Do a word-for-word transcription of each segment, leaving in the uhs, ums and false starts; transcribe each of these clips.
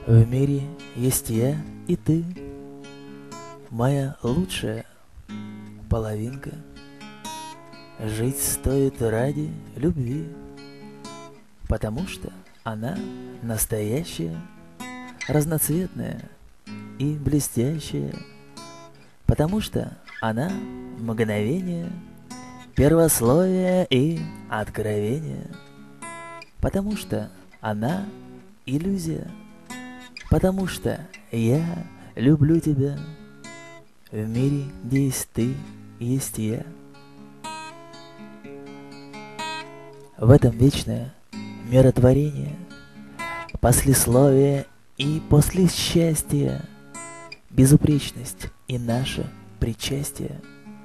В мире есть я и ты, моя лучшая половинка. Жить стоит ради любви, потому что она настоящая, разноцветная и блестящая, потому что она мгновение, первословие и откровение, потому что она иллюзия, потому что я люблю тебя. В мире, где есть ты, есть я. В этом вечное миротворение, послесловие и после счастья, безупречность и наше причастие.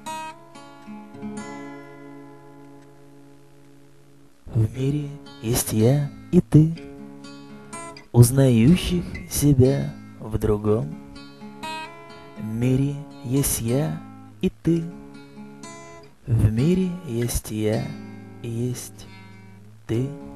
В мире есть я и ты, узнающих себя в другом. В мире есть я и ты, в мире есть я и есть ты.